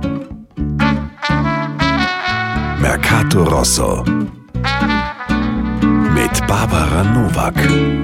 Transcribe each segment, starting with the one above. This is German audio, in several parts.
Mercato Rosso mit Barbara Novak.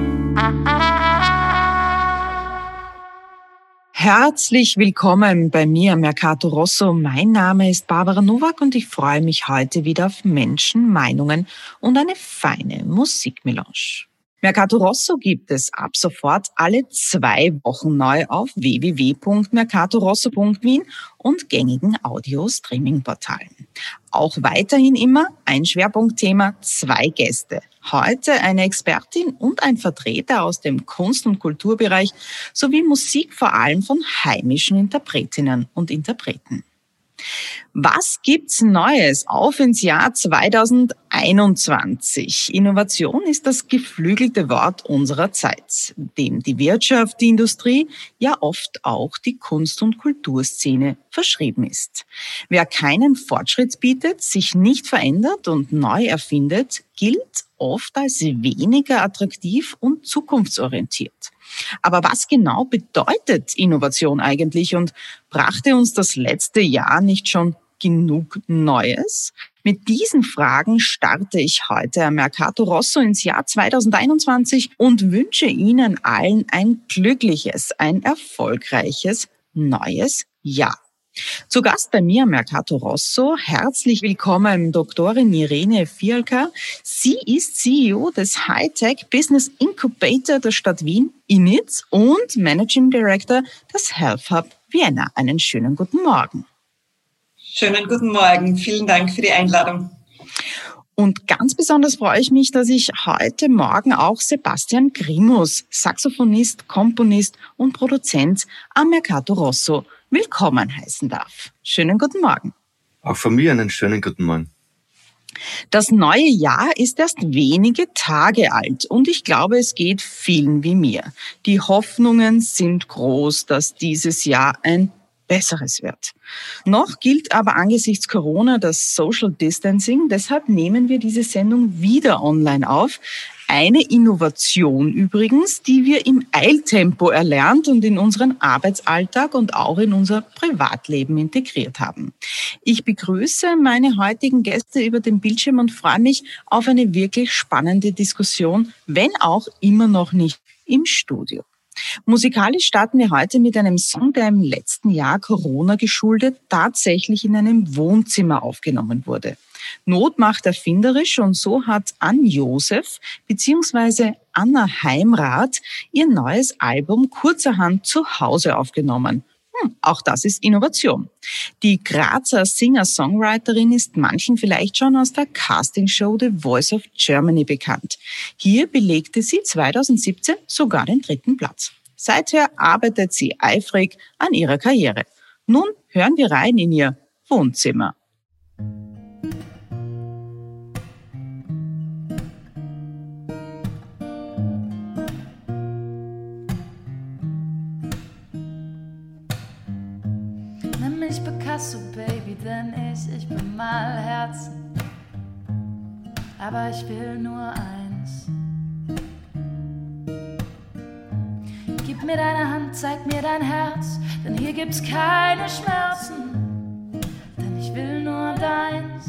Herzlich willkommen bei mir, Mercato Rosso. Mein Name ist Barbara Novak und ich freue mich heute wieder auf Menschen, Meinungen und eine feine Musikmelange. Mercato Rosso gibt es ab sofort alle 2 Wochen neu auf www.mercatorosso.wien und gängigen Audio-Streaming-Portalen. Auch weiterhin immer ein Schwerpunktthema, 2 Gäste. Heute eine Expertin und ein Vertreter aus dem Kunst- und Kulturbereich sowie Musik vor allem von heimischen Interpretinnen und Interpreten. Was gibt's Neues? Auf ins Jahr 2021. Innovation ist das geflügelte Wort unserer Zeit, dem die Wirtschaft, die Industrie, ja oft auch die Kunst- und Kulturszene verschrieben ist. Wer keinen Fortschritt bietet, sich nicht verändert und neu erfindet, gilt oft als weniger attraktiv und zukunftsorientiert. Aber was genau bedeutet Innovation eigentlich und brachte uns das letzte Jahr nicht schon genug Neues? Mit diesen Fragen starte ich heute am Mercato Rosso ins Jahr 2021 und wünsche Ihnen allen ein glückliches, ein erfolgreiches neues Jahr. Zu Gast bei mir am Mercato Rosso, herzlich willkommen Doktorin Irene Fialka. Sie ist CEO des Hightech Business Incubator der Stadt Wien, INITS, und Managing Director des Health Hub Vienna. Einen schönen guten Morgen. Schönen guten Morgen. Vielen Dank für die Einladung. Und ganz besonders freue ich mich, dass ich heute Morgen auch Sebastian Grimus, Saxophonist, Komponist und Produzent am Mercato Rosso, willkommen heißen darf. Schönen guten Morgen. Auch von mir einen schönen guten Morgen. Das neue Jahr ist erst wenige Tage alt und ich glaube, es geht vielen wie mir. Die Hoffnungen sind groß, dass dieses Jahr ein besseres wird. Noch gilt aber angesichts Corona das Social Distancing, deshalb nehmen wir diese Sendung wieder online auf. Eine Innovation übrigens, die wir im Eiltempo erlernt und in unseren Arbeitsalltag und auch in unser Privatleben integriert haben. Ich begrüße meine heutigen Gäste über den Bildschirm und freue mich auf eine wirklich spannende Diskussion, wenn auch immer noch nicht im Studio. Musikalisch starten wir heute mit einem Song, der im letzten Jahr Corona geschuldet tatsächlich in einem Wohnzimmer aufgenommen wurde. Not macht erfinderisch und so hat Ann Josef bzw. Anna Heimrath ihr neues Album kurzerhand zu Hause aufgenommen. Auch das ist Innovation. Die Grazer Singer-Songwriterin ist manchen vielleicht schon aus der Castingshow The Voice of Germany bekannt. Hier belegte sie 2017 sogar den 3. Platz. Seither arbeitet sie eifrig an ihrer Karriere. Nun hören wir rein in ihr Wohnzimmer. Picasso, Baby, denn ich bin mal Herzen, aber ich will nur eins. Gib mir deine Hand, zeig mir dein Herz, denn hier gibt's keine Schmerzen, denn ich will nur deins.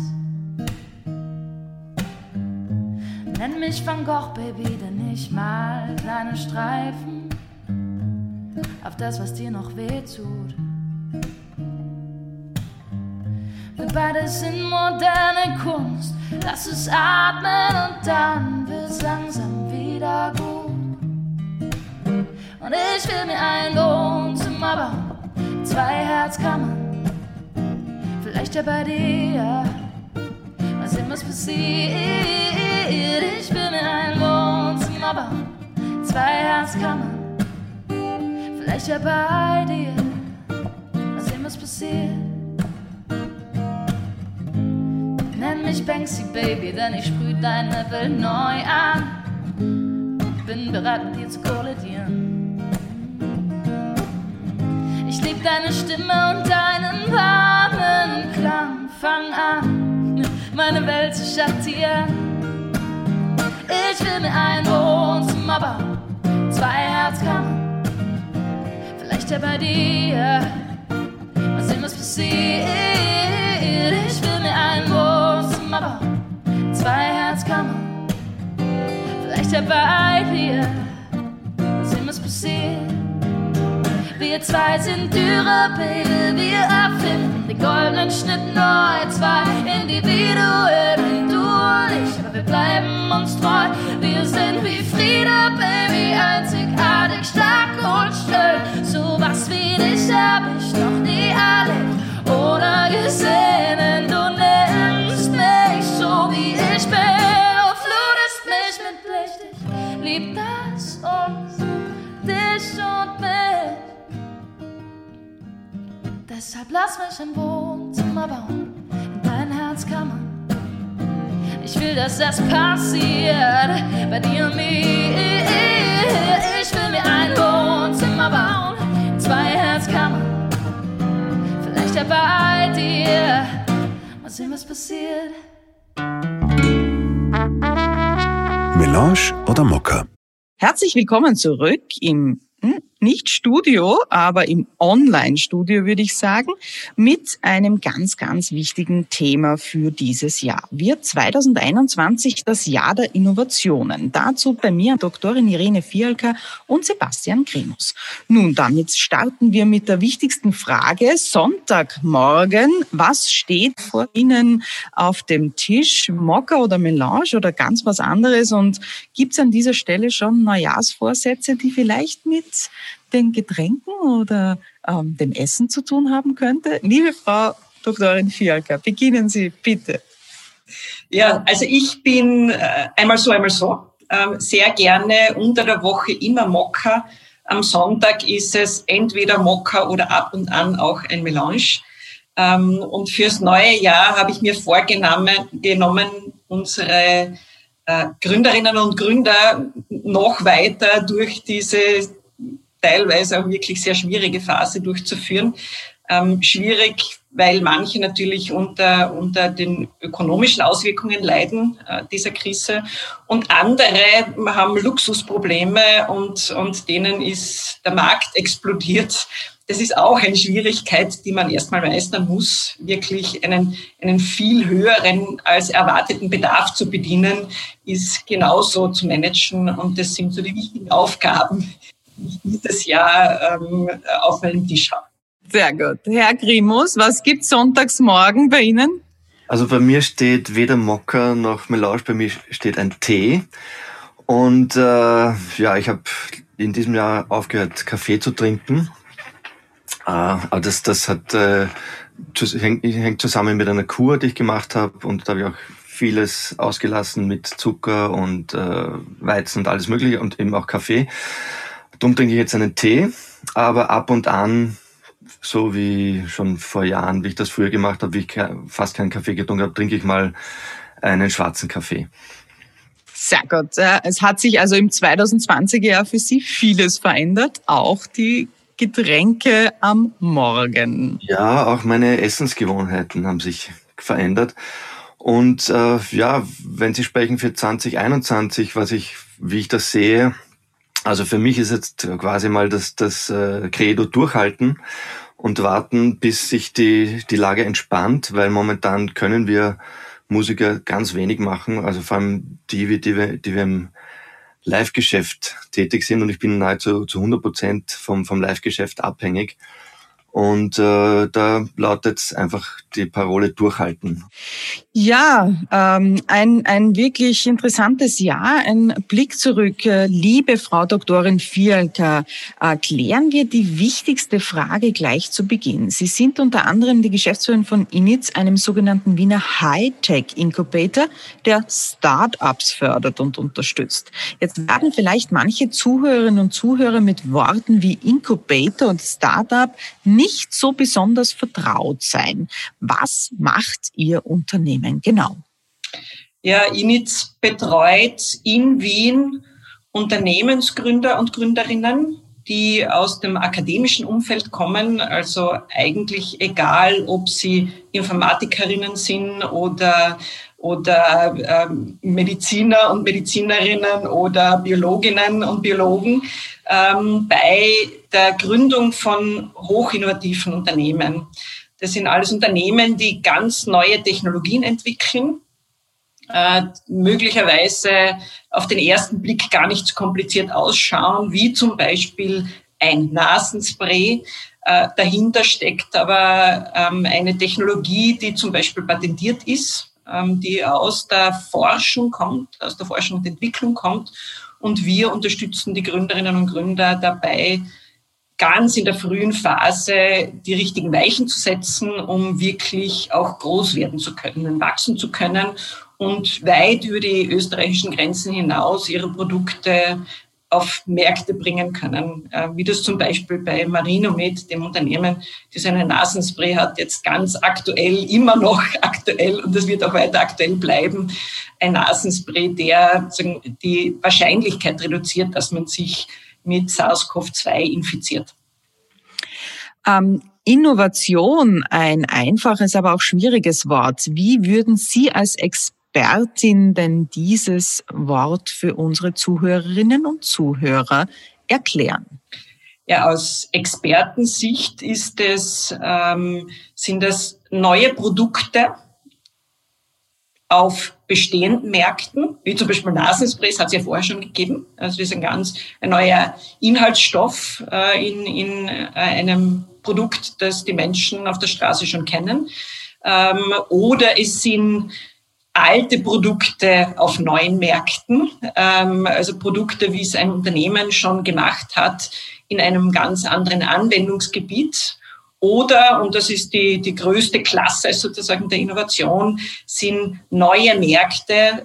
Nenn mich Van Gogh, Baby, denn ich mal kleine Streifen auf das, was dir noch weh tut. Wir beide sind moderne Kunst, lass es atmen und dann wird's langsam wieder gut. Und ich will mir ein Wohnzimmer bauen, 2 Herzkammern, vielleicht ja bei dir, mal sehen, was passiert. Ich will mir ein Wohnzimmer bauen, 2 Herzkammern, vielleicht ja bei dir, mal sehen, was passiert. Nenn mich Banksy, Baby, denn ich sprüh deine Welt neu an. Bin bereit, mit dir zu kollidieren. Ich lieb deine Stimme und deinen warmen Klang. Fang an, meine Welt zu schattieren. Ich will mir ein Wohnzimmer bauen, 2 Herzkammern, vielleicht ja bei dir. Mal sehen, was passiert. er bei dir? Was immer ist passiert? Wir zwei sind Dürre, Baby, wir erfinden den goldenen Schnitt neu. Zwei Individuen, du und ich, aber wir bleiben uns treu. Wir sind wie Frieda, Baby, einzigartig, stark und schön. So was wie dich hab ich noch nie erlebt oder gesehen. Du nimmst mich so wie ich bin und flutest mich mit Licht. Ich lieb das uns, dich und mich. Deshalb lass mich ein Wohnzimmer bauen, in dein Herz kammern. Ich will, dass das passiert, bei dir und mir. Ich will mir ein Wohnzimmer bauen, 2 Herzkammern. Vielleicht ja bei dir, mal sehen, was passiert. Melange oder Mokka? Herzlich willkommen zurück im nicht Studio, aber im Online-Studio, würde ich sagen, mit einem ganz, ganz wichtigen Thema für dieses Jahr. Wird 2021 das Jahr der Innovationen. Dazu bei mir Doktorin Irene Fialka und Sebastian Grimus. Nun, damit starten wir mit der wichtigsten Frage. Sonntagmorgen, was steht vor Ihnen auf dem Tisch? Mokka oder Melange oder ganz was anderes? Und gibt es an dieser Stelle schon Neujahrsvorsätze, die vielleicht mit den Getränken oder dem Essen zu tun haben könnte? Liebe Frau Doktorin Fialka, beginnen Sie bitte. Ja, also ich bin einmal so, sehr gerne unter der Woche immer Mokka. Am Sonntag ist es entweder Mokka oder ab und an auch ein Melange. Und fürs neue Jahr habe ich mir vorgenommen, unsere Gründerinnen und Gründer noch weiter durch diese teilweise auch wirklich sehr schwierige Phase durchzuführen. Schwierig, weil manche natürlich unter den ökonomischen Auswirkungen leiden dieser Krise und andere haben Luxusprobleme und denen ist der Markt explodiert. Das ist auch eine Schwierigkeit, die man erstmal meistern muss, wirklich einen viel höheren als erwarteten Bedarf zu bedienen, ist genauso zu managen und das sind so die wichtigen Aufgaben, die ich dieses Jahr auf meinem Tisch habe. Sehr gut. Herr Grimus, was gibt's sonntags morgen bei Ihnen? Also bei mir steht weder Mokka noch Melange, bei mir steht ein Tee. Und ich habe in diesem Jahr aufgehört, Kaffee zu trinken. Aber das hängt zusammen mit einer Kur, die ich gemacht habe. Und da habe ich auch vieles ausgelassen mit Zucker und Weizen und alles Mögliche und eben auch Kaffee. Darum trinke ich jetzt einen Tee, aber ab und an, so wie schon vor Jahren, wie ich das früher gemacht habe, wie ich fast keinen Kaffee getrunken habe, trinke ich mal einen schwarzen Kaffee. Sehr gut. Es hat sich also im 2020er Jahr für Sie vieles verändert, auch die Getränke am Morgen. Ja, auch meine Essensgewohnheiten haben sich verändert. Und wenn Sie sprechen für 2021, wie ich das sehe, also für mich ist jetzt quasi mal das Credo durchhalten und warten, bis sich die Lage entspannt, weil momentan können wir Musiker ganz wenig machen, also vor allem die wir im Live-Geschäft tätig sind und ich bin nahezu zu 100% vom Live-Geschäft abhängig. Und da lautet einfach die Parole durchhalten. Ja, ein wirklich interessantes Jahr, ein Blick zurück. Liebe Frau Doktorin Fialka, klären wir die wichtigste Frage gleich zu Beginn. Sie sind unter anderem die Geschäftsführerin von INITS, einem sogenannten Wiener Hightech-Incubator, der Start-ups fördert und unterstützt. Jetzt werden vielleicht manche Zuhörerinnen und Zuhörer mit Worten wie Incubator und Start-up nicht so besonders vertraut sein. Was macht Ihr Unternehmen genau? Ja, INITS betreut in Wien Unternehmensgründer und Gründerinnen, die aus dem akademischen Umfeld kommen, also eigentlich egal, ob sie Informatikerinnen sind oder Mediziner und Medizinerinnen oder Biologinnen und Biologen, bei der Gründung von hochinnovativen Unternehmen. Das sind alles Unternehmen, die ganz neue Technologien entwickeln, möglicherweise auf den ersten Blick gar nicht so kompliziert ausschauen, wie zum Beispiel ein Nasenspray. Dahinter steckt aber eine Technologie, die zum Beispiel patentiert ist, die aus der Forschung kommt, aus der Forschung und Entwicklung kommt. Und wir unterstützen die Gründerinnen und Gründer dabei, ganz in der frühen Phase die richtigen Weichen zu setzen, um wirklich auch groß werden zu können, wachsen zu können und weit über die österreichischen Grenzen hinaus ihre Produkte auf Märkte bringen können, wie das zum Beispiel bei Marinomed, dem Unternehmen, das eine Nasenspray hat, jetzt ganz aktuell, immer noch aktuell, und das wird auch weiter aktuell bleiben, ein Nasenspray, der die Wahrscheinlichkeit reduziert, dass man sich mit SARS-CoV-2 infiziert. Innovation, ein einfaches, aber auch schwieriges Wort. Wie würden Sie als Expertin denn dieses Wort für unsere Zuhörerinnen und Zuhörer erklären? Ja, aus Expertensicht sind es neue Produkte auf bestehenden Märkten, wie zum Beispiel Nasensprays, hat es ja vorher schon gegeben. Also das ist ein neuer Inhaltsstoff in einem Produkt, das die Menschen auf der Straße schon kennen. Oder es sind alte Produkte auf neuen Märkten, also Produkte, wie es ein Unternehmen schon gemacht hat, in einem ganz anderen Anwendungsgebiet. Oder, und das ist die größte Klasse sozusagen der Innovation, sind neue Märkte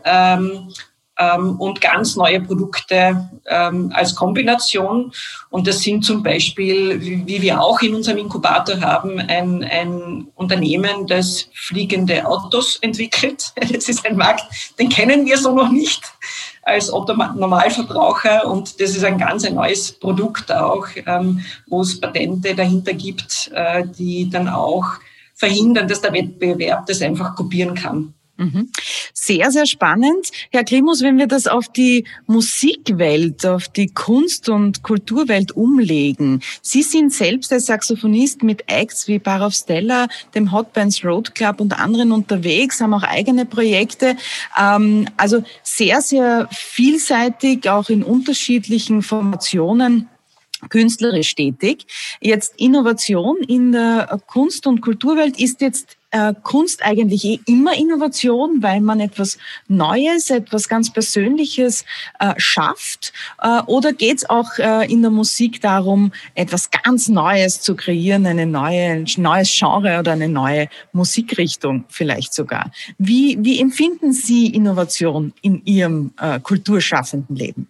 und ganz neue Produkte als Kombination. Und das sind zum Beispiel, wie wir auch in unserem Inkubator haben, ein Unternehmen, das fliegende Autos entwickelt. Das ist ein Markt, den kennen wir so noch nicht als Otto-Normalverbraucher. Und das ist ein ganz neues Produkt auch, wo es Patente dahinter gibt, die dann auch verhindern, dass der Wettbewerb das einfach kopieren kann. Sehr, sehr spannend. Herr Grimus, wenn wir das auf die Musikwelt, auf die Kunst- und Kulturwelt umlegen. Sie sind selbst als Saxophonist mit Acts wie Bar of Stella, dem Hot Bands Road Club und anderen unterwegs, haben auch eigene Projekte. Also sehr, sehr vielseitig, auch in unterschiedlichen Formationen künstlerisch tätig. Jetzt Innovation in der Kunst- und Kulturwelt ist jetzt Kunst eigentlich immer Innovation, weil man etwas Neues, etwas ganz Persönliches schafft? Oder geht es auch in der Musik darum, etwas ganz Neues zu kreieren, ein neues Genre oder eine neue Musikrichtung vielleicht sogar? Wie empfinden Sie Innovation in Ihrem kulturschaffenden Leben?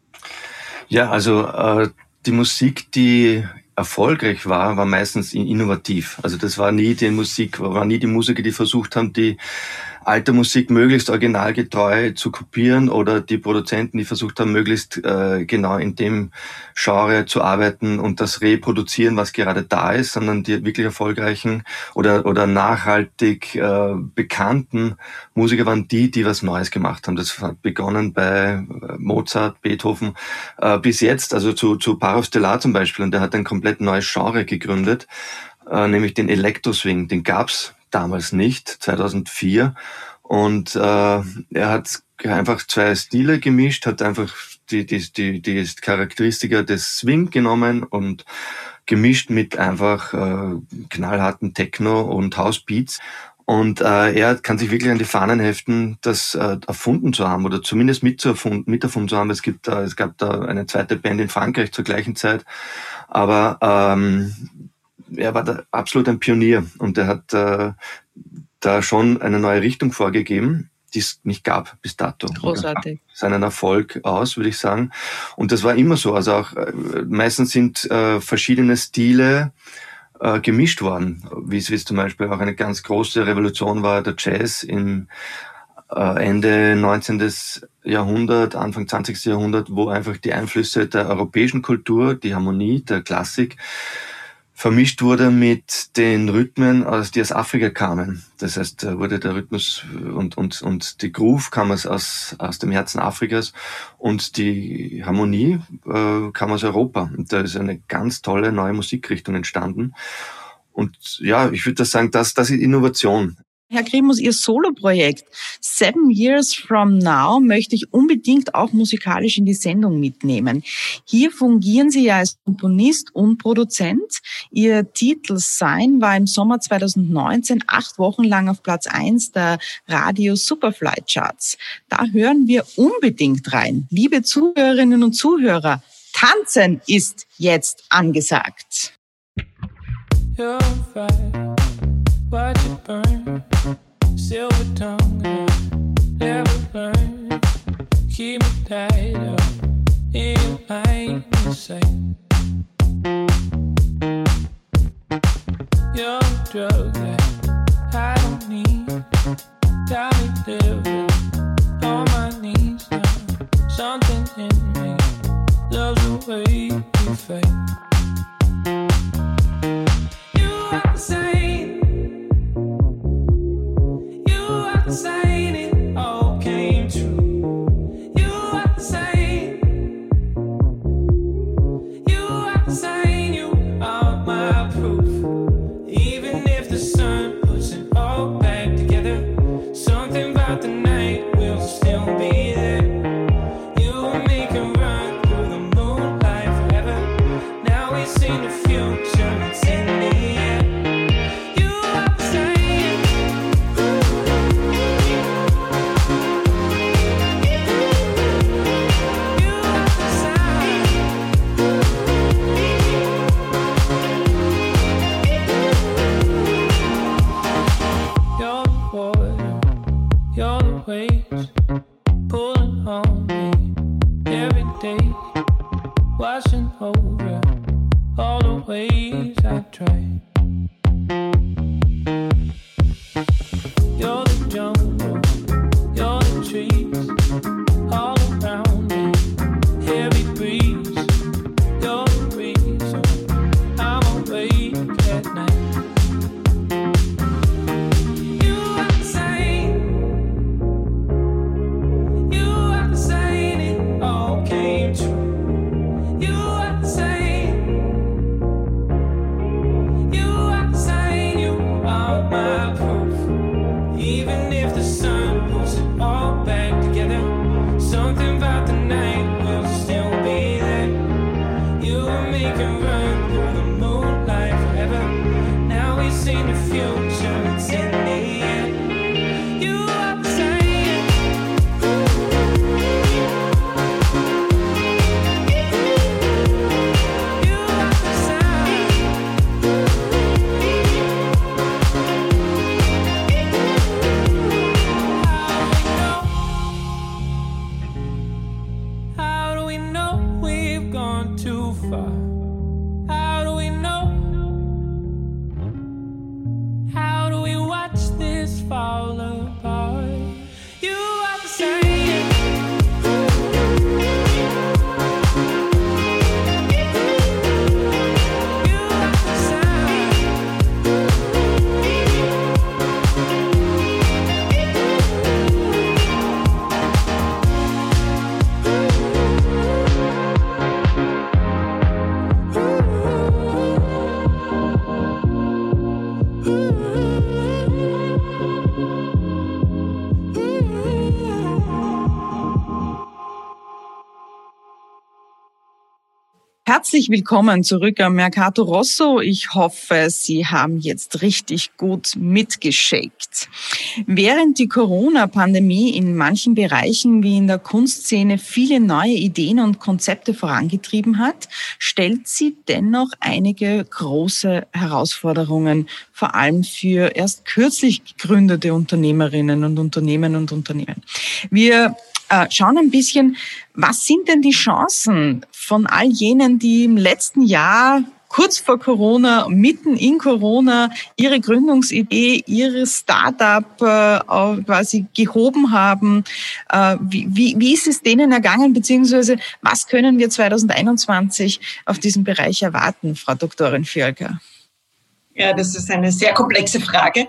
Ja, also die Musik, die erfolgreich war meistens innovativ. Also das war nie die Musiker, die versucht haben, die alte Musik möglichst originalgetreu zu kopieren, oder die Produzenten, die versucht haben, möglichst genau in dem Genre zu arbeiten und das reproduzieren, was gerade da ist, sondern die wirklich erfolgreichen oder nachhaltig bekannten Musiker waren die was Neues gemacht haben. Das hat begonnen bei Mozart, Beethoven bis jetzt, also zu Bar of Stella zum Beispiel, und der hat ein komplett neues Genre gegründet, nämlich den Elektroswing. Den gab's damals nicht, 2004. Und er hat einfach zwei Stile gemischt, hat einfach die Charakteristika des Swing genommen und gemischt mit einfach knallharten Techno und Housebeats. Und er kann sich wirklich an die Fahnen heften, das erfunden zu haben oder zumindest miterfunden zu haben. Es gab da eine zweite Band in Frankreich zur gleichen Zeit, aber er war da absolut ein Pionier, und er hat da schon eine neue Richtung vorgegeben, die es nicht gab bis dato. Großartig. Seinen Erfolg aus, würde ich sagen. Und das war immer so. Also auch meistens sind verschiedene Stile gemischt worden, wie es zum Beispiel auch eine ganz große Revolution war, der Jazz im Ende 19. Jahrhundert, Anfang 20. Jahrhundert, wo einfach die Einflüsse der europäischen Kultur, die Harmonie, der Klassik, vermischt wurde mit den Rhythmen, die aus Afrika kamen. Das heißt, da wurde der Rhythmus und die Groove kam aus dem Herzen Afrikas, und die Harmonie kam aus Europa. Und da ist eine ganz tolle neue Musikrichtung entstanden. Und ja, ich würde sagen, das ist Innovation. Herr Grimus, Ihr Soloprojekt 7 Years from Now möchte ich unbedingt auch musikalisch in die Sendung mitnehmen. Hier fungieren Sie ja als Komponist und Produzent. Ihr Titel Sign war im Sommer 2019 8 Wochen lang auf Platz 1 der Radio Superfly Charts. Da hören wir unbedingt rein. Liebe Zuhörerinnen und Zuhörer, tanzen ist jetzt angesagt. You're right. Watch it burn, silver tongue, never learn. Keep me tied up in line, you say. You're a drug that I don't need. Got me living on my knees now. Something in me loves the way you fade. You are the same. Saying it all came true. You are the same. You are the same. You are my proof. Even if the sun puts it all back together, something about the night will still be there. You will make it run through the moonlight forever. Now we see the future, it's in the air. You are the same. Pulling on me every day, washing over all the ways I tried. You're the jungle, you're the trees, all around me, heavy breeze. You're the reason I'm awake at night. Herzlich willkommen zurück am Mercato Rosso. Ich hoffe, Sie haben jetzt richtig gut mitgeschickt. Während die Corona-Pandemie in manchen Bereichen wie in der Kunstszene viele neue Ideen und Konzepte vorangetrieben hat, stellt sie dennoch einige große Herausforderungen, vor allem für erst kürzlich gegründete Unternehmerinnen und Unternehmen. Wir schauen ein bisschen, was sind denn die Chancen von all jenen, die im letzten Jahr kurz vor Corona, mitten in Corona, ihre Gründungsidee, ihre Start-up quasi gehoben haben. Wie ist es denen ergangen, beziehungsweise was können wir 2021 auf diesem Bereich erwarten, Frau Doktorin Fiolka? Ja, das ist eine sehr komplexe Frage.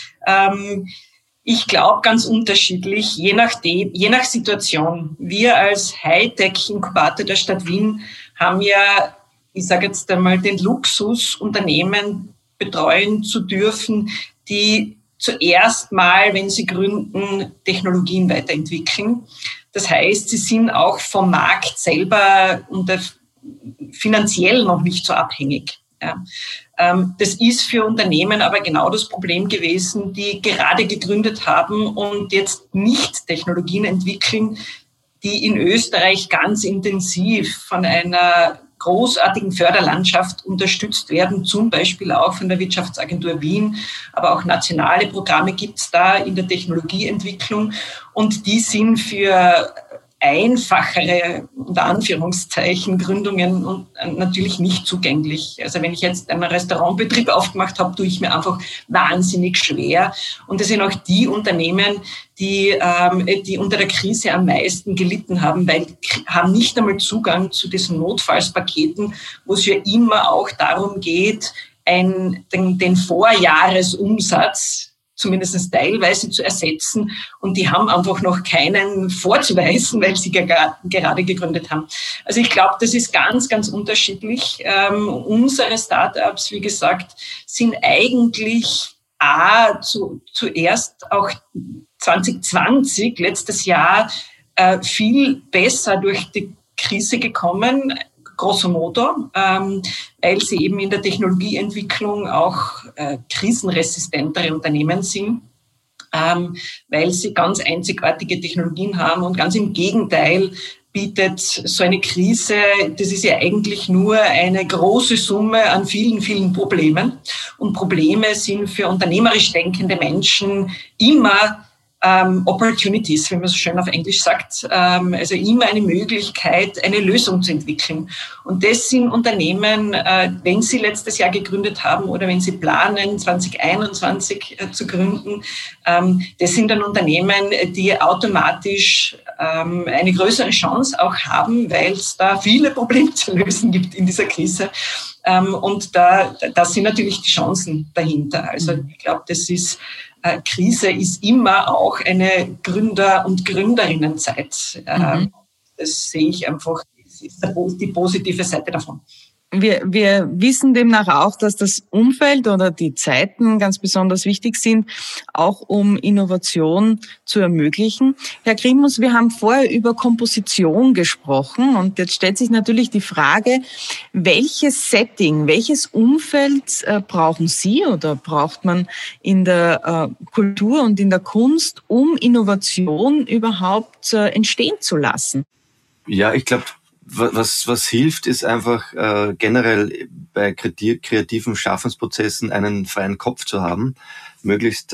Ich glaube, ganz unterschiedlich, je nach Situation. Wir als Hightech-Inkubator der Stadt Wien haben ja, ich sage jetzt einmal, den Luxus, Unternehmen betreuen zu dürfen, die zuerst mal, wenn sie gründen, Technologien weiterentwickeln. Das heißt, sie sind auch vom Markt selber und finanziell noch nicht so abhängig. Ja. Das ist für Unternehmen aber genau das Problem gewesen, die gerade gegründet haben und jetzt nicht Technologien entwickeln, die in Österreich ganz intensiv von einer großartigen Förderlandschaft unterstützt werden, zum Beispiel auch von der Wirtschaftsagentur Wien, aber auch nationale Programme gibt es da in der Technologieentwicklung und die sind für einfachere, unter Anführungszeichen, Gründungen und natürlich nicht zugänglich. Also wenn ich jetzt einen Restaurantbetrieb aufgemacht habe, tue ich mir einfach wahnsinnig schwer. Und das sind auch die Unternehmen, die unter der Krise am meisten gelitten haben, weil haben nicht einmal Zugang zu diesen Notfallspaketen, wo es ja immer auch darum geht, den Vorjahresumsatz zumindest teilweise zu ersetzen. Und die haben einfach noch keinen vorzuweisen, weil sie gerade gegründet haben. Also ich glaube, das ist ganz, ganz unterschiedlich. Unsere Startups, wie gesagt, sind eigentlich zuerst auch 2020, letztes Jahr, viel besser durch die Krise gekommen, grosso modo, weil sie eben in der Technologieentwicklung auch krisenresistentere Unternehmen sind, weil sie ganz einzigartige Technologien haben und ganz im Gegenteil bietet so eine Krise, das ist ja eigentlich nur eine große Summe an vielen, vielen Problemen. Und Probleme sind für unternehmerisch denkende Menschen immer Opportunities, wie man so schön auf Englisch sagt, also immer eine Möglichkeit, eine Lösung zu entwickeln. Und das sind Unternehmen, wenn sie letztes Jahr gegründet haben oder wenn sie planen, 2021 zu gründen, das sind dann Unternehmen, die automatisch eine größere Chance auch haben, weil es da viele Probleme zu lösen gibt in dieser Krise. Und da sind natürlich die Chancen dahinter. Also ich glaube, Krise ist immer auch eine Gründer- und Gründerinnenzeit. Das sehe ich einfach, das ist die positive Seite davon. Wir wissen demnach auch, dass das Umfeld oder die Zeiten ganz besonders wichtig sind, auch um Innovation zu ermöglichen. Herr Grimus, wir haben vorher über Komposition gesprochen und jetzt stellt sich natürlich die Frage, welches Setting, welches Umfeld brauchen Sie oder braucht man in der Kultur und in der Kunst, um Innovation überhaupt entstehen zu lassen? Ja, ich glaube, was hilft, ist einfach generell bei kreativen Schaffensprozessen einen freien Kopf zu haben, möglichst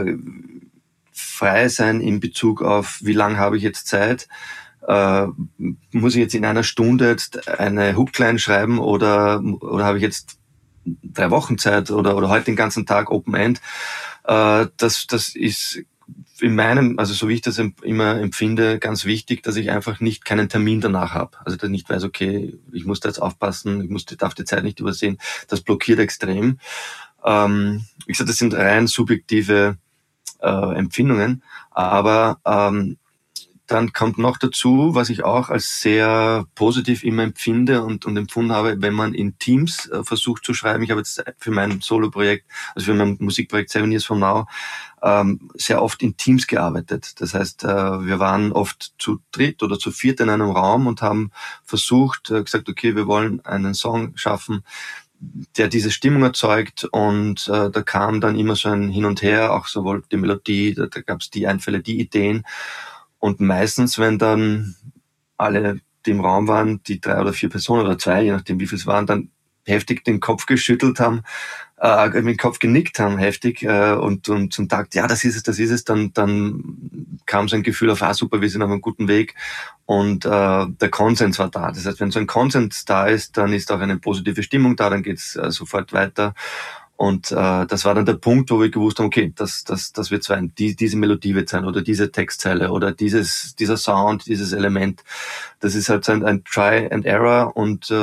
frei sein in Bezug auf, wie lange habe ich jetzt Zeit, muss ich jetzt in einer Stunde jetzt eine Hookline schreiben oder habe ich jetzt 3 Wochen Zeit oder heute den ganzen Tag Open End. Das ist in meinem, also so wie ich das immer empfinde, ganz wichtig, dass ich einfach keinen Termin danach habe. Also dass ich nicht weiß, okay, ich muss da jetzt aufpassen, darf die Zeit nicht übersehen. Das blockiert extrem. Wie gesagt, das sind rein subjektive Empfindungen, aber dann kommt noch dazu, was ich auch als sehr positiv immer empfinde und empfunden habe, wenn man in Teams versucht zu schreiben. Ich habe jetzt für mein Solo-Projekt, also für mein Musikprojekt 7 Years From Now, sehr oft in Teams gearbeitet. Das heißt, wir waren oft zu 3 oder zu 4 in einem Raum und haben versucht, gesagt, okay, wir wollen einen Song schaffen, der diese Stimmung erzeugt, und da kam dann immer so ein Hin und Her, auch sowohl die Melodie, da gab es die Einfälle, die Ideen. Und meistens, wenn dann alle, die im Raum waren, die 3 oder 4 Personen oder 2, je nachdem wie viel es waren, dann heftig den Kopf geschüttelt haben, mit dem Kopf genickt haben, heftig, und zum Tag, ja, das ist es, dann kam so ein Gefühl auf, super, wir sind auf einem guten Weg, und der Konsens war da. Das heißt, wenn so ein Konsens da ist, dann ist auch eine positive Stimmung da, dann geht's sofort weiter. Und das war dann der Punkt, wo wir gewusst haben, okay, das wird sein, diese Melodie wird sein oder diese Textzeile oder dieser Sound, dieses Element. Das ist halt ein Try and Error und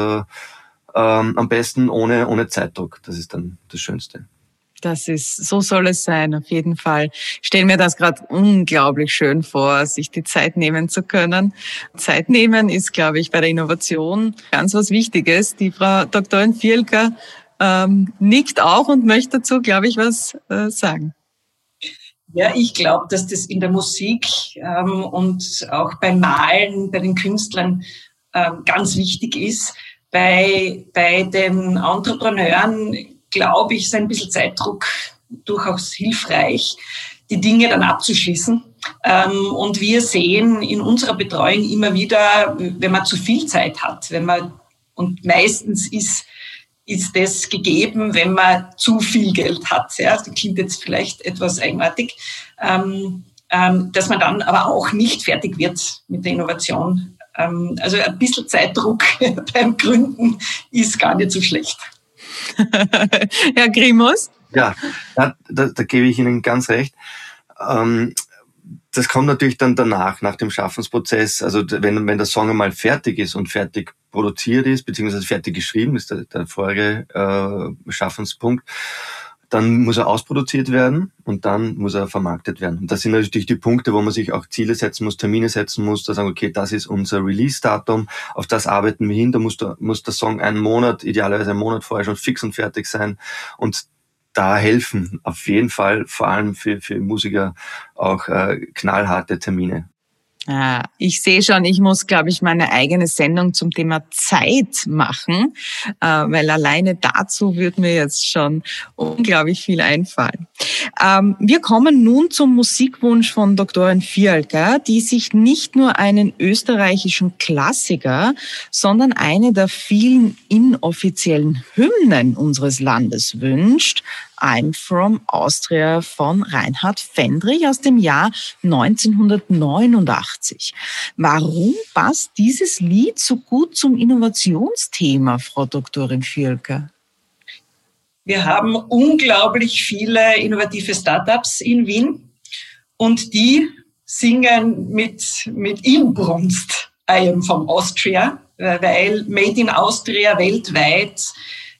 am besten ohne Zeitdruck. Das ist dann das Schönste. So soll es sein, auf jeden Fall. Ich stelle mir das gerade unglaublich schön vor, sich die Zeit nehmen zu können. Zeit nehmen ist, glaube ich, bei der Innovation ganz was Wichtiges. Die Frau Doktorin Fielka nickt auch und möchte dazu, glaube ich, was sagen. Ja, ich glaube, dass das in der Musik und auch beim Malen, bei den Künstlern ganz wichtig ist. Bei den Entrepreneuren, glaube ich, ist ein bisschen Zeitdruck durchaus hilfreich, die Dinge dann abzuschließen. Und wir sehen in unserer Betreuung immer wieder, wenn man zu viel Zeit hat, und meistens ist das gegeben, wenn man zu viel Geld hat. Ja, das klingt jetzt vielleicht etwas eigenartig, dass man dann aber auch nicht fertig wird mit der Innovation. Also ein bisschen Zeitdruck beim Gründen ist gar nicht so schlecht. Herr Grimos? Ja, da gebe ich Ihnen ganz recht. Das kommt natürlich dann danach, nach dem Schaffensprozess. Also wenn der Song einmal fertig ist und fertig produziert ist, beziehungsweise fertig geschrieben ist, der vorige Schaffenspunkt, dann muss er ausproduziert werden und dann muss er vermarktet werden. Und das sind natürlich die Punkte, wo man sich auch Ziele setzen muss, Termine setzen muss, da sagen, okay, das ist unser Release-Datum, auf das arbeiten wir hin, da muss der Song idealerweise einen Monat vorher schon fix und fertig sein. Und da helfen auf jeden Fall, vor allem für Musiker, auch knallharte Termine. Ich sehe schon, ich muss, glaube ich, meine eigene Sendung zum Thema Zeit machen, weil alleine dazu wird mir jetzt schon unglaublich viel einfallen. Wir kommen nun zum Musikwunsch von Doktorin Fialka, die sich nicht nur einen österreichischen Klassiker, sondern eine der vielen inoffiziellen Hymnen unseres Landes wünscht. I'm from Austria von Reinhard Fendrich aus dem Jahr 1989. Warum passt dieses Lied so gut zum Innovationsthema, Frau Doktorin Fialka? Wir haben unglaublich viele innovative Startups in Wien und die singen mit Inbrunst I am from Austria, weil Made in Austria weltweit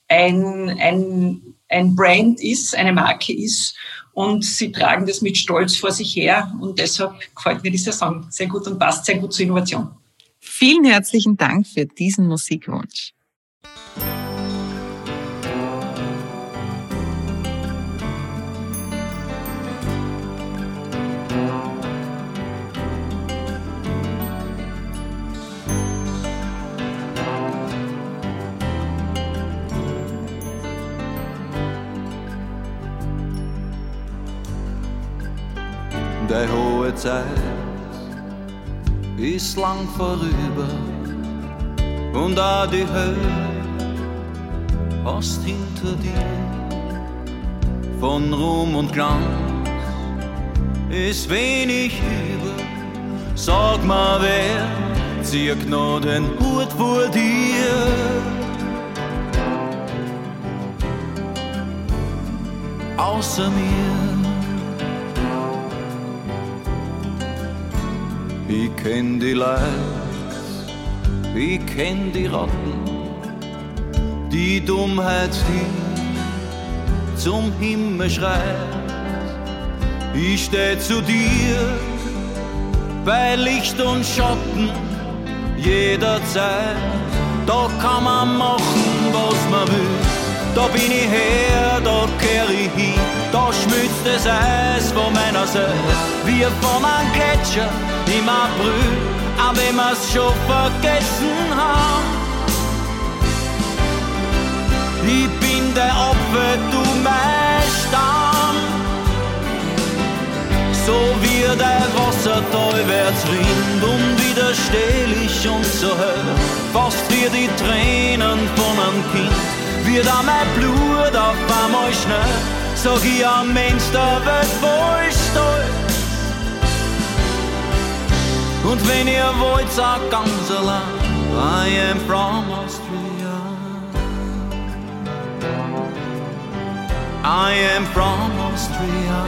ein Brand ist, eine Marke ist und sie tragen das mit Stolz vor sich her und deshalb gefällt mir dieser Song sehr gut und passt sehr gut zur Innovation. Vielen herzlichen Dank für diesen Musikwunsch. Die hohe Zeit ist lang vorüber und auch die Hölle hast hinter dir. Von Ruhm und Glanz ist wenig über. Sag mal, wer zieht noch den Hut vor dir? Außer mir. Ich kenn die Leute, ich kenn die Ratten, die Dummheit, die zum Himmel schreit. Ich steh zu dir bei Licht und Schatten jederzeit. Da kann man machen, was man will. Da bin ich her, da kehr ich hin. Da schmilzt das Eis von meiner Seite wie von einem Gletscher im April, auch wenn wir's schon vergessen haben. Ich bin der Apfel, du mein Stamm. So wie der Wassertal wird's rinnt, unwiderstehlich und so hell, fast wie die Tränen von einem Kind, wird auch mein Blut auf einmal schnell. Sag ich am Mensch der Welt, wo ist stolz? Und wenn ihr wollt, sag ganz allein, I am from Austria. I am from Austria.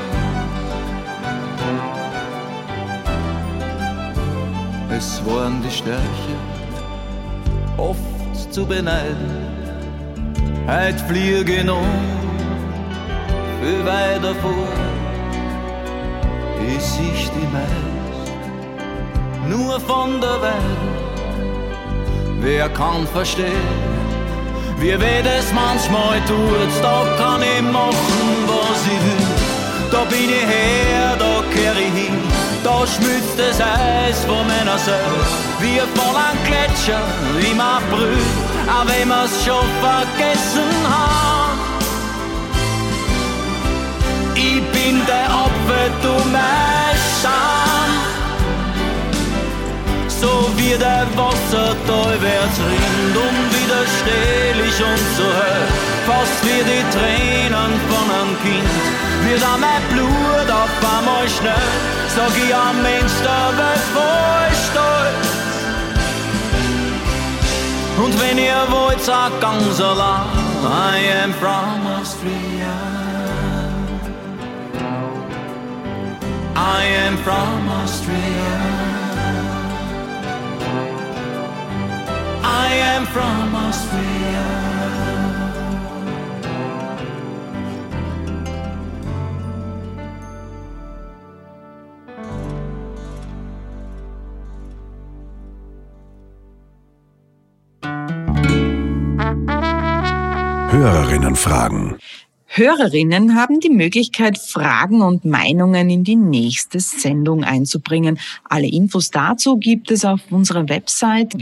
Es waren die Stärke oft zu beneiden. Heut fliege noch viel weiter vor. Ich sieh die meist nur von der Welt. Wer kann verstehen, wie weh das manchmal tut? Da kann ich machen, was ich will. Da bin ich her, da kehr ich hin. Da schmilzt das Eis von meiner Seele, wie von einem Gletscher im April, auch wenn wir's schon vergessen haben. Ich bin der Apfel, du mein Scham. So wie der Wasser talwärts rinnt, unwiderstehlich und so hell, fast wie die Tränen von einem Kind, wird auch mein Blut auf einmal schnell, sag ich am Mensch der Welt voll stolz. Und wenn ihr wollt, sag ganz allein, I am from Austria, I am from Austria, I am from Austria. Hörerinnenfragen. Hörerinnen haben die Möglichkeit, Fragen und Meinungen in die nächste Sendung einzubringen. Alle Infos dazu gibt es auf unserer Website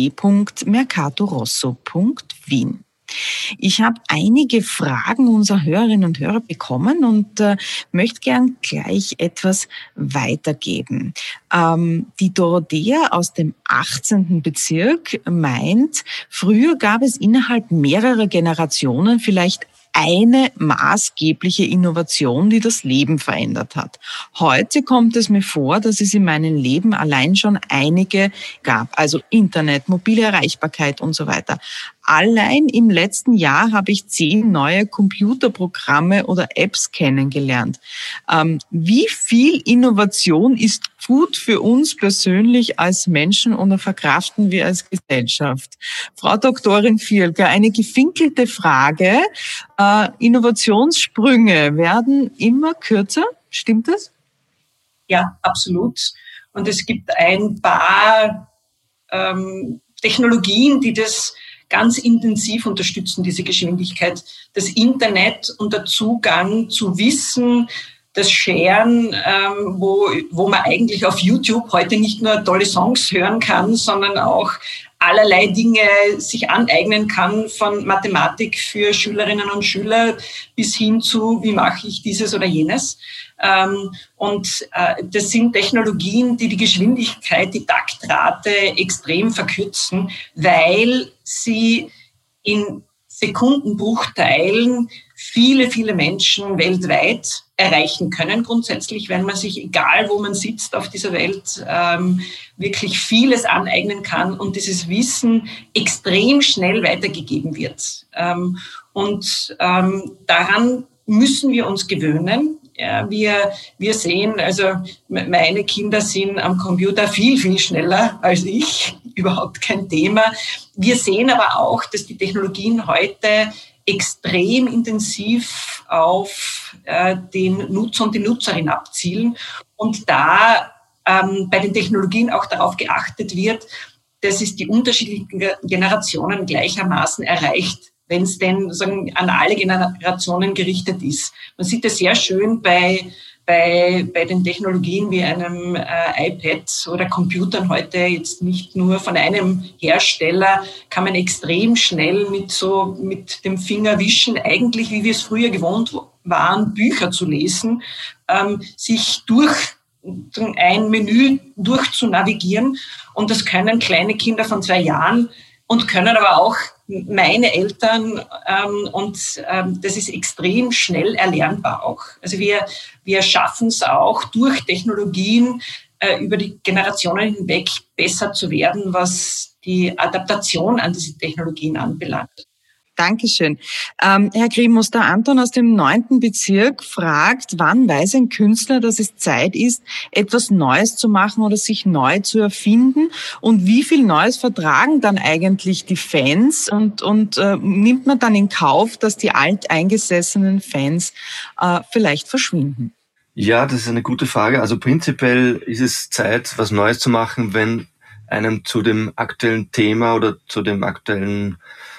www.mercatorosso.wien. Ich habe einige Fragen unserer Hörerinnen und Hörer bekommen und möchte gern gleich etwas weitergeben. Die Dorothea aus dem 18. Bezirk meint, früher gab es innerhalb mehrerer Generationen vielleicht eine maßgebliche Innovation, die das Leben verändert hat. Heute kommt es mir vor, dass es in meinem Leben allein schon einige gab, also Internet, mobile Erreichbarkeit und so weiter. Allein im letzten Jahr habe ich 10 neue Computerprogramme oder Apps kennengelernt. Wie viel Innovation ist gut für uns persönlich als Menschen oder verkraften wir als Gesellschaft? Frau Doktorin Vierlger, eine gefinkelte Frage. Innovationssprünge werden immer kürzer, stimmt das? Ja, absolut. Und es gibt ein paar Technologien, die das ganz intensiv unterstützen, diese Geschwindigkeit. Das Internet und der Zugang zu Wissen, das Sharen, wo man eigentlich auf YouTube heute nicht nur tolle Songs hören kann, sondern auch allerlei Dinge sich aneignen kann, von Mathematik für Schülerinnen und Schüler bis hin zu, wie mache ich dieses oder jenes. Das sind Technologien, die die Geschwindigkeit, die Taktrate extrem verkürzen, weil sie in Sekundenbruchteilen viele, viele Menschen weltweit erreichen können. Grundsätzlich, wenn man sich, egal wo man sitzt auf dieser Welt, wirklich vieles aneignen kann und dieses Wissen extrem schnell weitergegeben wird. Daran müssen wir uns gewöhnen. Ja, wir sehen, also meine Kinder sind am Computer viel, viel schneller als ich, überhaupt kein Thema. Wir sehen aber auch, dass die Technologien heute extrem intensiv auf den Nutzer und die Nutzerin abzielen und da bei den Technologien auch darauf geachtet wird, dass es die unterschiedlichen Generationen gleichermaßen erreicht, wenn es denn sozusagen an alle Generationen gerichtet ist. Man sieht das sehr schön bei den Technologien wie einem iPad oder Computern heute, jetzt nicht nur von einem Hersteller, kann man extrem schnell mit dem Finger wischen, eigentlich wie wir es früher gewohnt waren, Bücher zu lesen, sich durch ein Menü durchzunavigieren. Und das können kleine Kinder von 2 Jahren und können aber auch meine Eltern, das ist extrem schnell erlernbar auch. Also wir schaffen es auch durch Technologien über die Generationen hinweg besser zu werden, was die Adaptation an diese Technologien anbelangt. Dankeschön. Herr Grimus, der Anton aus dem 9. Bezirk fragt, wann weiß ein Künstler, dass es Zeit ist, etwas Neues zu machen oder sich neu zu erfinden? Und wie viel Neues vertragen dann eigentlich die Fans? Und nimmt man dann in Kauf, dass die alteingesessenen Fans vielleicht verschwinden? Ja, das ist eine gute Frage. Also prinzipiell ist es Zeit, was Neues zu machen, wenn einem zu dem aktuellen Thema oder zu dem aktuellen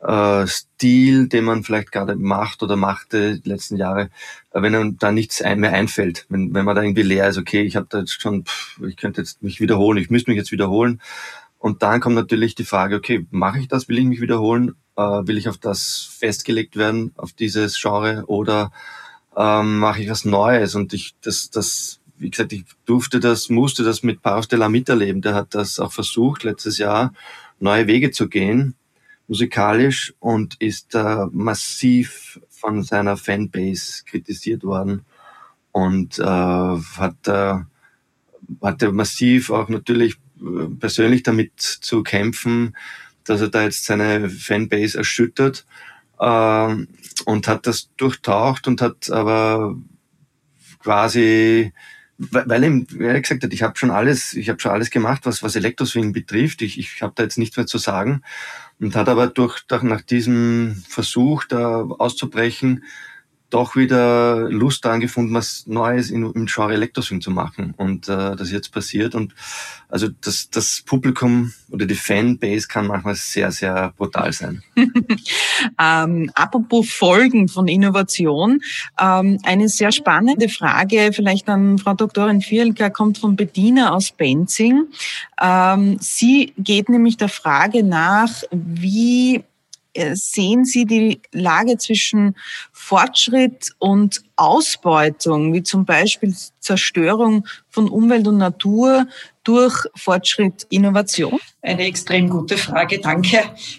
Stil, den man vielleicht gerade macht oder machte die letzten Jahre, wenn einem da nichts mehr einfällt, wenn man da irgendwie leer ist, okay, ich habe da jetzt schon, ich könnte jetzt mich wiederholen, ich müsste mich jetzt wiederholen. Und dann kommt natürlich die Frage, okay, mache ich das, will ich mich wiederholen, will ich auf das festgelegt werden, auf dieses Genre, oder mache ich was Neues? Und wie gesagt, ich musste das mit Paro Stellar miterleben. Der hat das auch versucht, letztes Jahr neue Wege zu gehen, musikalisch, und ist massiv von seiner Fanbase kritisiert worden und hatte massiv auch natürlich persönlich damit zu kämpfen, dass er da jetzt seine Fanbase erschüttert, und hat das durchtaucht und hat aber quasi, weil er gesagt hat, ich habe schon alles gemacht, was Elektroswing betrifft. Ich habe da jetzt nichts mehr zu sagen, und hat aber nach diesem Versuch, da auszubrechen, doch wieder Lust daran gefunden, was Neues im Genre Elektroswing zu machen. Und das ist jetzt passiert. Und also das Publikum oder die Fanbase kann manchmal sehr, sehr brutal sein. Apropos Folgen von Innovation, eine sehr spannende Frage, vielleicht an Frau Doktorin Fielka, kommt von Bettina aus Benzing. Sie geht nämlich der Frage nach, wie sehen Sie die Lage zwischen Fortschritt und Ausbeutung, wie zum Beispiel Zerstörung von Umwelt und Natur durch Fortschritt, Innovation? Eine extrem gute Frage, danke.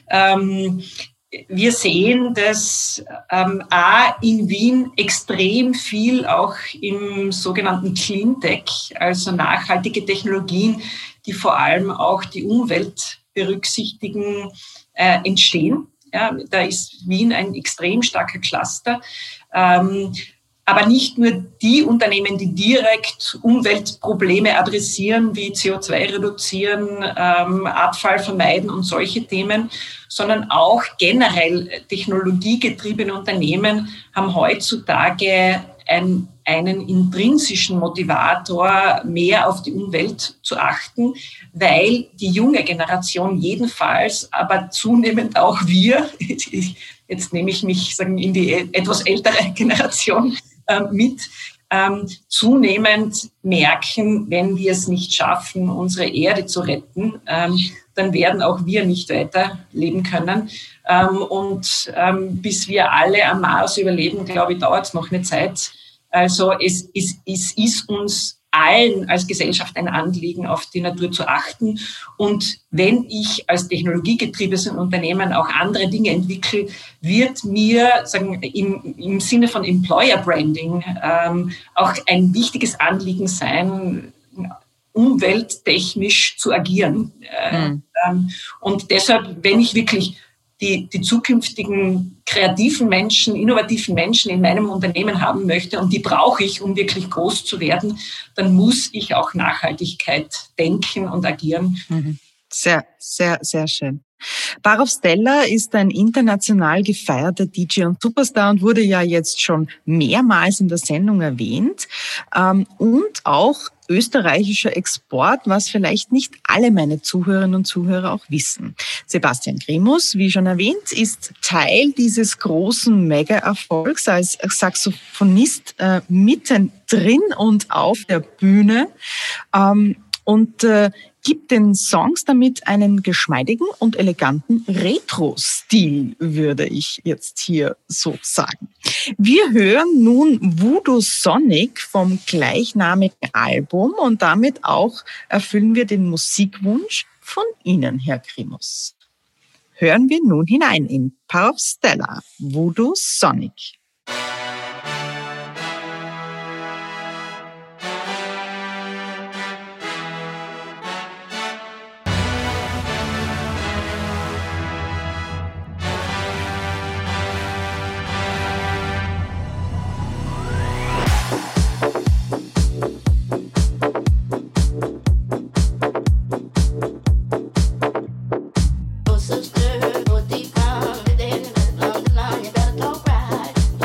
Wir sehen, dass in Wien extrem viel auch im sogenannten Cleantech, also nachhaltige Technologien, die vor allem auch die Umwelt berücksichtigen, entstehen. Ja, da ist Wien ein extrem starker Cluster. Aber nicht nur die Unternehmen, die direkt Umweltprobleme adressieren, wie CO2 reduzieren, Abfall vermeiden und solche Themen, sondern auch generell technologiegetriebene Unternehmen haben heutzutage einen intrinsischen Motivator, mehr auf die Umwelt zu achten, weil die junge Generation jedenfalls, aber zunehmend auch wir, jetzt nehme ich mich in die etwas ältere Generation mit, zunehmend merken, wenn wir es nicht schaffen, unsere Erde zu retten, dann werden auch wir nicht weiterleben können. Bis wir alle am Mars überleben, glaube ich, dauert es noch eine Zeit. Also es ist uns allen als Gesellschaft ein Anliegen, auf die Natur zu achten. Und wenn ich als technologiegetriebenes Unternehmen auch andere Dinge entwickle, wird mir im Sinne von Employer Branding auch ein wichtiges Anliegen sein, umwelttechnisch zu agieren. Und deshalb, wenn ich wirklich die zukünftigen kreativen Menschen, innovativen Menschen in meinem Unternehmen haben möchte, und die brauche ich, um wirklich groß zu werden, dann muss ich auch Nachhaltigkeit denken und agieren. Sehr, sehr, sehr schön. Paro Stellar ist ein international gefeierter DJ und Superstar und wurde ja jetzt schon mehrmals in der Sendung erwähnt, und auch österreichischer Export, was vielleicht nicht alle meine Zuhörerinnen und Zuhörer auch wissen. Sebastian Grimus, wie schon erwähnt, ist Teil dieses großen Mega-Erfolgs als Saxophonist mittendrin und auf der Bühne, und gibt den Songs damit einen geschmeidigen und eleganten Retro-Stil, würde ich jetzt hier so sagen. Wir hören nun Voodoo Sonic vom gleichnamigen Album, und damit auch erfüllen wir den Musikwunsch von Ihnen, Herr Grimus. Hören wir nun hinein in Paro Stellar, Voodoo Sonic. Sister, go deep down, then long, you better talk right.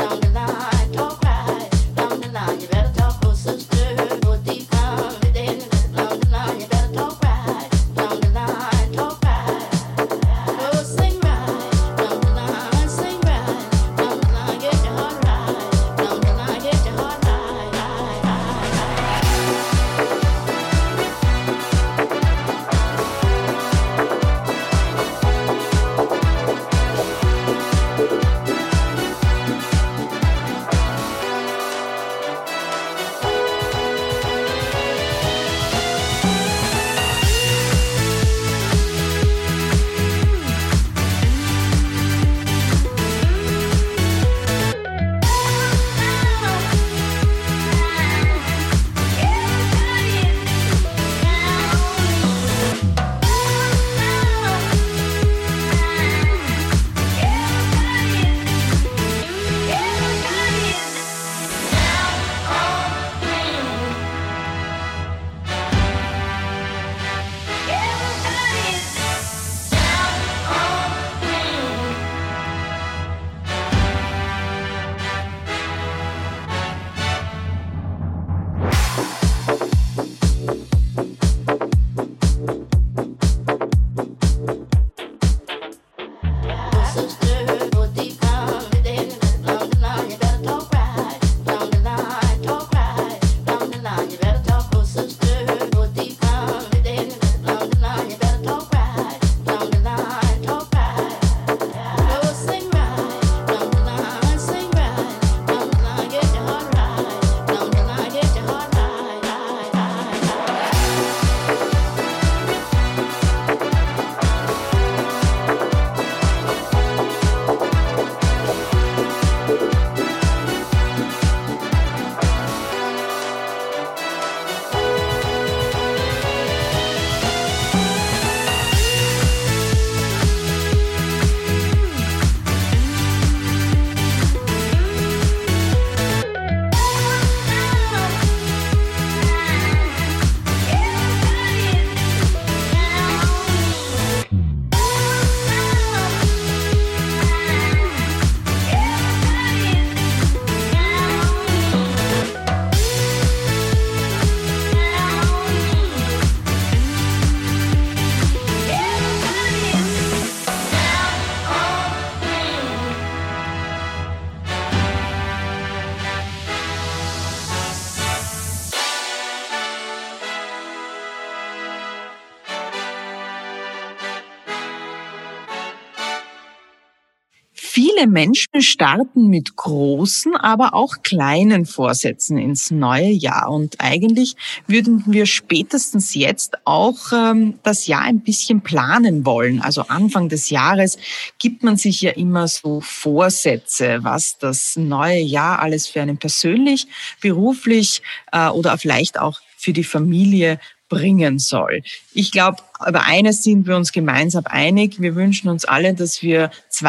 Viele Menschen starten mit großen, aber auch kleinen Vorsätzen ins neue Jahr. Und eigentlich würden wir spätestens jetzt auch das Jahr ein bisschen planen wollen. Also Anfang des Jahres gibt man sich ja immer so Vorsätze, was das neue Jahr alles für einen persönlich, beruflich oder vielleicht auch für die Familie bringen soll. Ich glaube, über eines sind wir uns gemeinsam einig. Wir wünschen uns alle, dass wir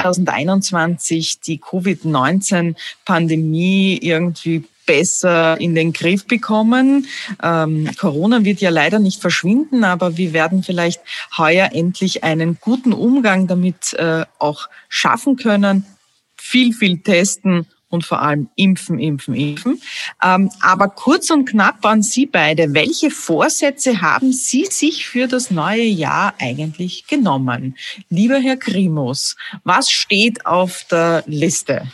2021 die Covid-19-Pandemie irgendwie besser in den Griff bekommen. Corona wird ja leider nicht verschwinden, aber wir werden vielleicht heuer endlich einen guten Umgang damit auch schaffen können. Viel testen und vor allem impfen. Aber kurz und knapp an Sie beide. Welche Vorsätze haben Sie sich für das neue Jahr eigentlich genommen? Lieber Herr Grimmus, was steht auf der Liste?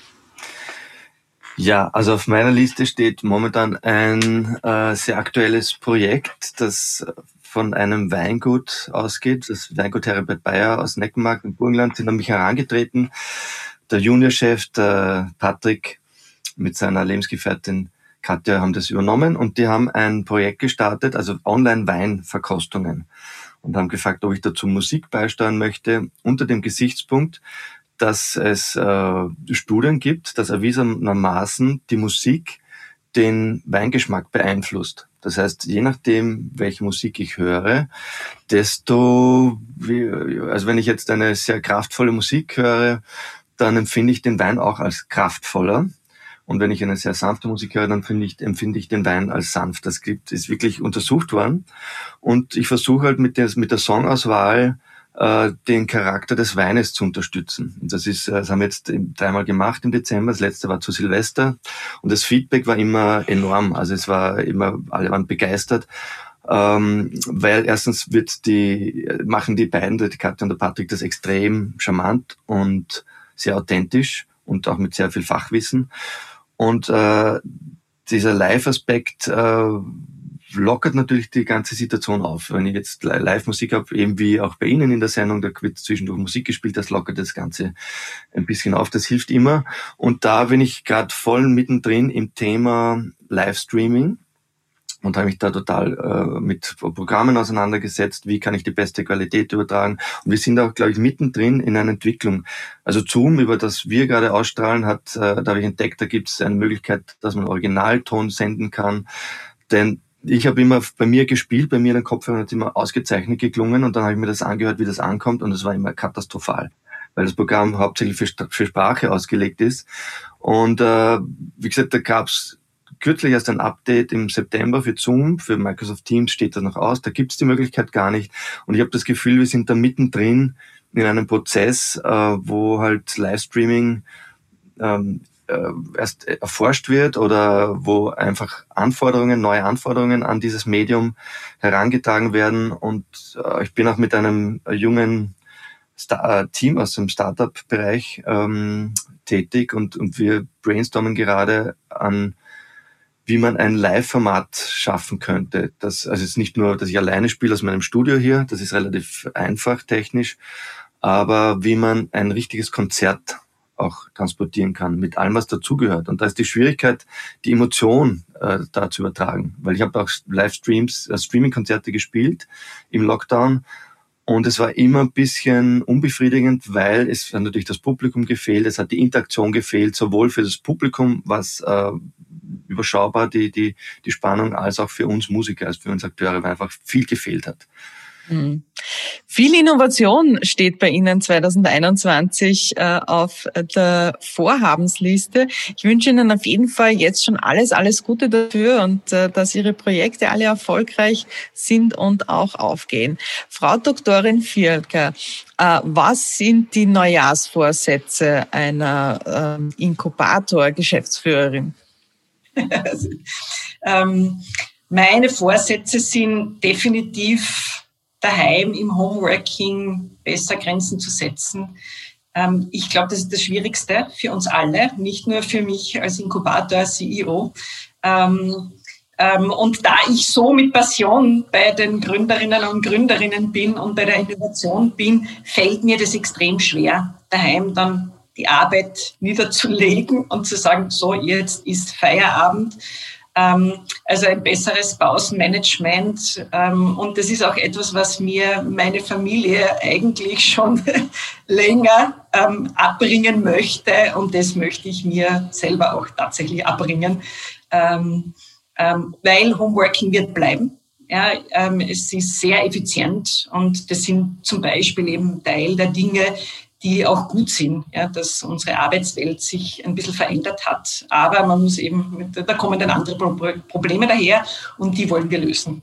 Ja, also auf meiner Liste steht momentan ein sehr aktuelles Projekt, das von einem Weingut ausgeht. Das Weingut Heribert Bayer aus Neckenmarkt im Burgenland sind an mich herangetreten. Der Juniorchef, der Patrick, mit seiner Lebensgefährtin Katja haben das übernommen und die haben ein Projekt gestartet, also Online-Weinverkostungen, und haben gefragt, ob ich dazu Musik beisteuern möchte, unter dem Gesichtspunkt, dass es Studien gibt, dass erwiesenermaßen die Musik den Weingeschmack beeinflusst. Das heißt, je nachdem, welche Musik ich höre, also wenn ich jetzt eine sehr kraftvolle Musik höre, dann empfinde ich den Wein auch als kraftvoller. Und wenn ich eine sehr sanfte Musik höre, dann empfinde ich den Wein als sanft. Das ist wirklich untersucht worden. Und ich versuche halt mit der Songauswahl den Charakter des Weines zu unterstützen. Und das haben wir jetzt 3-mal gemacht im Dezember. Das letzte war zu Silvester. Und das Feedback war immer enorm. Also alle waren begeistert. Weil erstens machen die beiden, die Katja und der Patrick, das extrem charmant und sehr authentisch und auch mit sehr viel Fachwissen. Und dieser Live-Aspekt lockert natürlich die ganze Situation auf. Wenn ich jetzt Live-Musik habe, eben wie auch bei Ihnen in der Sendung, da wird zwischendurch Musik gespielt, das lockert das Ganze ein bisschen auf, das hilft immer. Und da bin ich gerade voll mittendrin im Thema Livestreaming und habe mich da total mit Programmen auseinandergesetzt, wie kann ich die beste Qualität übertragen. Und wir sind auch, glaube ich, mittendrin in einer Entwicklung. Also Zoom, über das wir gerade ausstrahlen, da habe ich entdeckt, da gibt es eine Möglichkeit, dass man Originalton senden kann. Denn ich habe immer bei mir gespielt, bei mir der Kopfhörer hat immer ausgezeichnet geklungen und dann habe ich mir das angehört, wie das ankommt, und es war immer katastrophal, weil das Programm hauptsächlich für Sprache ausgelegt ist. Und wie gesagt, da gab's kürzlich erst ein Update im September für Zoom, für Microsoft Teams steht das noch aus, da gibt's die Möglichkeit gar nicht. Und ich habe das Gefühl, wir sind da mittendrin in einem Prozess, wo halt Livestreaming erst erforscht wird oder wo einfach neue Anforderungen an dieses Medium herangetragen werden. Und ich bin auch mit einem jungen Team aus dem Startup-Bereich tätig und wir brainstormen gerade an, wie man ein Live-Format schaffen könnte. Also es ist nicht nur, dass ich alleine spiele aus meinem Studio hier, das ist relativ einfach technisch, aber wie man ein richtiges Konzert auch transportieren kann, mit allem, was dazugehört. Und da ist die Schwierigkeit, die Emotion da zu übertragen. Weil ich habe auch Streaming-Konzerte gespielt im Lockdown und es war immer ein bisschen unbefriedigend, weil es hat natürlich das Publikum gefehlt, es hat die Interaktion gefehlt, sowohl für das Publikum, was überschaubar die Spannung, als auch für uns Musiker, als für uns Akteure, weil einfach viel gefehlt hat. Mhm. Viel Innovation steht bei Ihnen 2021 auf der Vorhabensliste. Ich wünsche Ihnen auf jeden Fall jetzt schon alles Gute dafür und dass Ihre Projekte alle erfolgreich sind und auch aufgehen. Frau Doktorin Fielker, was sind die Neujahrsvorsätze einer Inkubator-Geschäftsführerin? Meine Vorsätze sind definitiv daheim im Homeworking besser Grenzen zu setzen. Ich glaube, das ist das Schwierigste für uns alle, nicht nur für mich als Inkubator, als CEO. Und da ich so mit Passion bei den Gründerinnen und Gründerinnen bin und bei der Innovation bin, fällt mir das extrem schwer, daheim dann die Arbeit niederzulegen und zu sagen, so, jetzt ist Feierabend. Also ein besseres Pausenmanagement. Und das ist auch etwas, was mir meine Familie eigentlich schon länger abbringen möchte. Und das möchte ich mir selber auch tatsächlich abbringen, weil Homeworking wird bleiben. Ja, es ist sehr effizient und das sind zum Beispiel eben Teil der Dinge, die auch gut sind, ja, dass unsere Arbeitswelt sich ein bisschen verändert hat. Aber man muss eben, da kommen dann andere Probleme daher und die wollen wir lösen.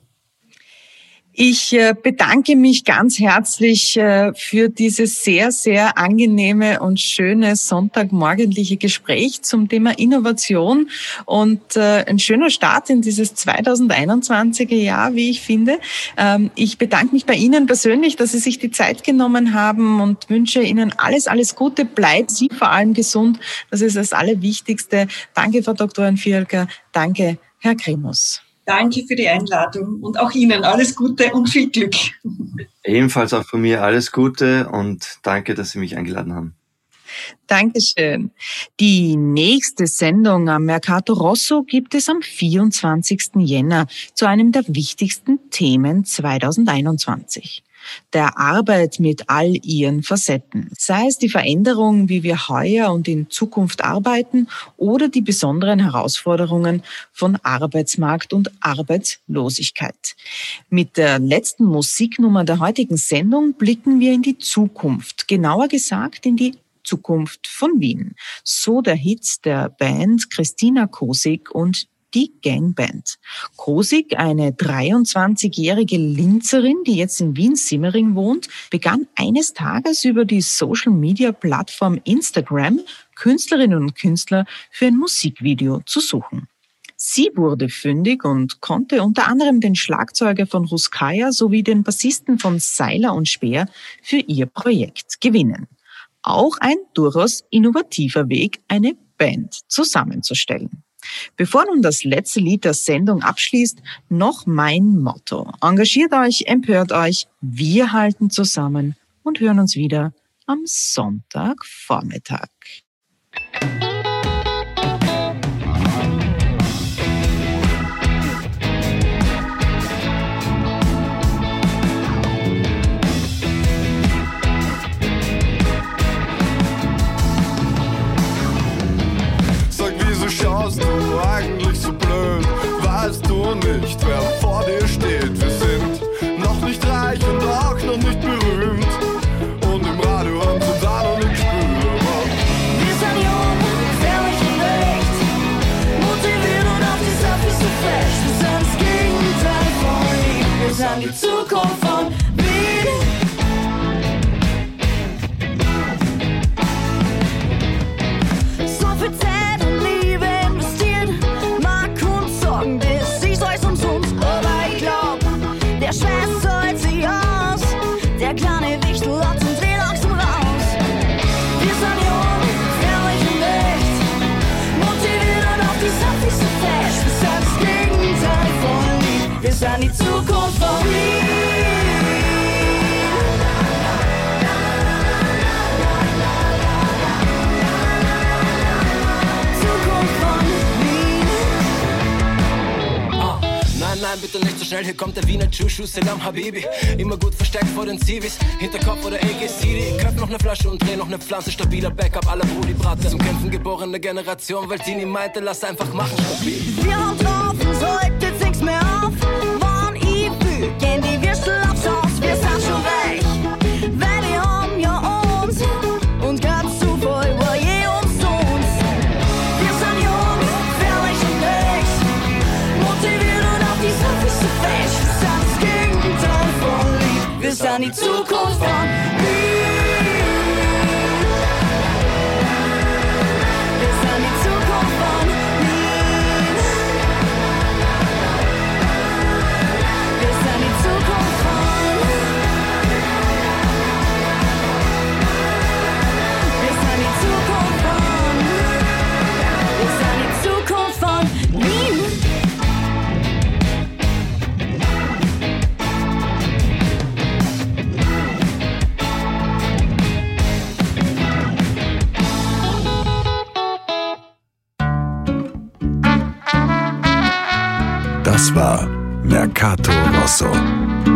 Ich bedanke mich ganz herzlich für dieses sehr, sehr angenehme und schöne sonntagmorgendliche Gespräch zum Thema Innovation und ein schöner Start in dieses 2021er Jahr, wie ich finde. Ich bedanke mich bei Ihnen persönlich, dass Sie sich die Zeit genommen haben und wünsche Ihnen alles, alles Gute. Bleiben Sie vor allem gesund. Das ist das Allerwichtigste. Danke, Frau Doktorin Fielker. Danke, Herr Grimus. Danke für die Einladung und auch Ihnen alles Gute und viel Glück. Ebenfalls auch von mir alles Gute und danke, dass Sie mich eingeladen haben. Dankeschön. Die nächste Sendung am Mercato Rosso gibt es am 24. Jänner zu einem der wichtigsten Themen 2021. Der Arbeit mit all ihren Facetten, sei es die Veränderung, wie wir heuer und in Zukunft arbeiten oder die besonderen Herausforderungen von Arbeitsmarkt und Arbeitslosigkeit. Mit der letzten Musiknummer der heutigen Sendung blicken wir in die Zukunft, genauer gesagt in die Zukunft von Wien. So der Hit der Band Christina Kosik und die Gangband. Kosik, eine 23-jährige Linzerin, die jetzt in Wien-Simmering wohnt, begann eines Tages über die Social-Media-Plattform Instagram Künstlerinnen und Künstler für ein Musikvideo zu suchen. Sie wurde fündig und konnte unter anderem den Schlagzeuger von Ruskaya sowie den Bassisten von Seiler und Speer für ihr Projekt gewinnen. Auch ein durchaus innovativer Weg, eine Band zusammenzustellen. Bevor nun das letzte Lied der Sendung abschließt, noch mein Motto. Engagiert euch, empört euch, wir halten zusammen und hören uns wieder am Sonntagvormittag. Schaust du eigentlich so blöd? Weißt du nicht, wer vor dir steht? Wir sind noch nicht reich und auch noch nicht berühmt. Und im Radio haben sie da noch nicht gespürt. Wir sind jung, gefährlich und echt, motiviert und auf die Sache so fest. Wir sind das Gegenteil von Lieb, wir sind die Zukunft von Wien. So viel Zeit und Liebe investiert, mag und Sorgen, das ist alles umsonst. Aber ich glaub, der Schweiß zahlt sich aus, der kleine Wichtel hat zum Dreh langsam raus. Wir sind jung, gefährlich und echt, motiviert und auf die Sache so fest. Wir sind das Gegenteil von Lieb, wir sind die Zukunft von Wien. Nein, bitte nicht so schnell, hier kommt der Wiener Chushu, Selam Habibi. Immer gut versteckt vor den Zivis, Hinterkopf oder AG-CD. Ich köpf noch ne Flasche und dreh noch ne Pflanze, stabiler Backup aller Brudi Bratte. Zum Kämpfen geborene Generation, weil Tini meinte, lass einfach machen, stabil. Wir haben drauf, uns heute jetzt nichts mehr auf. Wann ich fühl, gehen die Würstel aufs Haus, wir sind schon reich. Weil wir haben ja uns und ganz Zufall war je umsonst. Wir sind jung, gefährlich und echt, motiviert und auf die Sache so fest. Wir sind das Gegenteil von Lieb, wir sind die Zukunft von Wien. Wir sind die Zukunft von Wien. Wir sind die Zukunft von Wir sind die Zukunft von Wir sind die Zukunft von Wien. Das war Mercato Rosso.